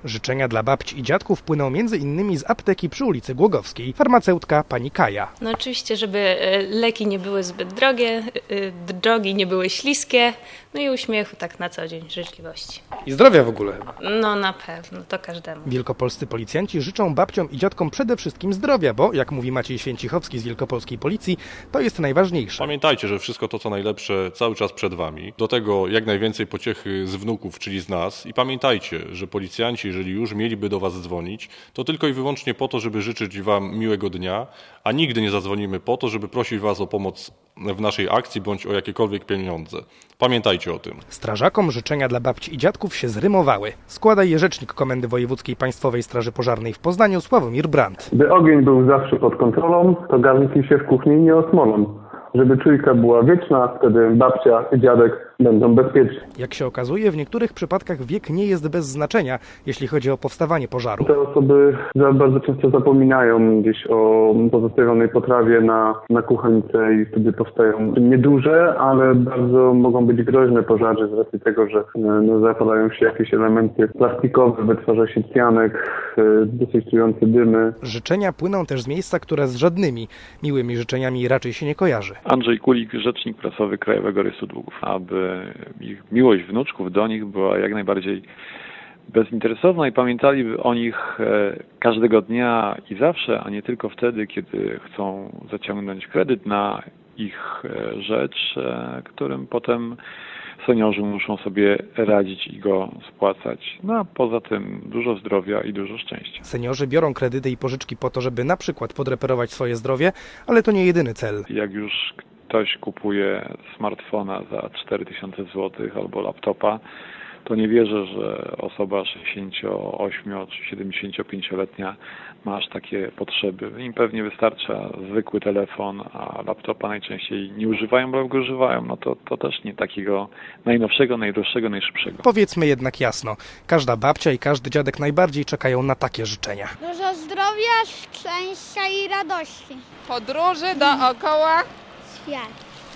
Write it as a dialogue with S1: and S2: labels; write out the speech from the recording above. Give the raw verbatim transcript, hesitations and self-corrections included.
S1: Życzenia dla babci i dziadków płyną między innymi z apteki przy ulicy Głogowskiej. Farmaceutka pani Kaja.
S2: No oczywiście, żeby leki nie były zbyt drogie, drogi nie były śliskie, no i uśmiechu tak na co dzień, życzliwości.
S1: I zdrowia w ogóle chyba.
S2: No na pewno, to każdemu.
S1: Wielkopolscy policjanci życzą babciom i dziadkom przede wszystkim zdrowia, bo jak mówi Maciej Święcichowski z Wielkopolskiej Policji, to jest najważniejsze.
S3: Pamiętajcie, że wszystko to, co najlepsze, cały czas przed wami. Do tego jak najwięcej pociechy z wnuków, czyli z nas. I pamiętajcie, że policjanci, jeżeli już mieliby do was dzwonić, to tylko i wyłącznie po to, żeby życzyć wam miłego dnia, a nigdy nie zadzwonimy po to, żeby prosić was o pomoc w naszej akcji bądź o jakiekolwiek pieniądze. Pamiętajcie o tym.
S1: Strażakom życzenia dla babci i dziadków się zrymowały. Składa je rzecznik Komendy Wojewódzkiej Państwowej Straży Pożarnej w Poznaniu Sławomir Brandt.
S4: By ogień był zawsze pod kontrolą, to garnki się w kuchni nie osmolą. Żeby czujka była wieczna, wtedy babcia i dziadek będą bezpieczni.
S1: Jak się okazuje, w niektórych przypadkach wiek nie jest bez znaczenia, jeśli chodzi o powstawanie pożaru.
S4: Te osoby bardzo często zapominają gdzieś o pozostawionej potrawie na, na kuchence i wtedy powstają nieduże, ale bardzo mogą być groźne pożary z racji tego, że no, zapalają się jakieś elementy plastikowe, wytwarza się cjanek, dosyć czujące dymy.
S1: Życzenia płyną też z miejsca, które z żadnymi miłymi życzeniami raczej się nie kojarzy.
S5: Andrzej Kulik, rzecznik prasowy Krajowego Rejestru Długów, aby ich miłość wnuczków do nich była jak najbardziej bezinteresowna i pamiętaliby o nich każdego dnia i zawsze, a nie tylko wtedy, kiedy chcą zaciągnąć kredyt na ich rzecz, którym potem seniorzy muszą sobie radzić i go spłacać. No a poza tym dużo zdrowia i dużo szczęścia.
S1: Seniorzy biorą kredyty i pożyczki po to, żeby na przykład podreperować swoje zdrowie, ale to nie jedyny cel.
S5: Jak już ktoś kupuje smartfona za cztery tysiące złotych albo laptopa, to nie wierzę, że osoba sześćdziesięcioośmio- czy siedemdziesięciopięcioletnia ma aż takie potrzeby. Im pewnie wystarcza zwykły telefon, a laptopa najczęściej nie używają, bo go używają. No to, to też nie takiego najnowszego, najdroższego, najszybszego.
S1: Powiedzmy jednak jasno, każda babcia i każdy dziadek najbardziej czekają na takie życzenia.
S6: Dużo zdrowia, szczęścia i radości.
S7: Podróży dookoła
S6: świata.